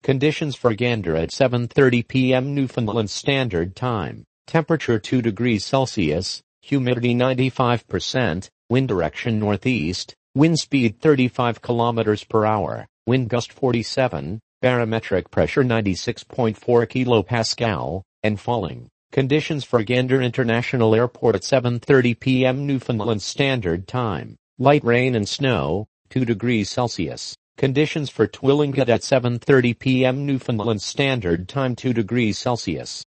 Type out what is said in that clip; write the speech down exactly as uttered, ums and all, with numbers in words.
Conditions for Gander at seven thirty p m Newfoundland Standard Time. Temperature two degrees Celsius, humidity ninety-five percent, wind direction northeast, wind speed thirty-five kilometers per hour, wind gust forty-seven, barometric pressure ninety-six point four kilopascal, and falling. Conditions for Gander International Airport at seven thirty p m Newfoundland Standard Time. Light rain and snow, two degrees Celsius. Conditions for Twillingate at seven thirty p m Newfoundland Standard Time, two degrees Celsius.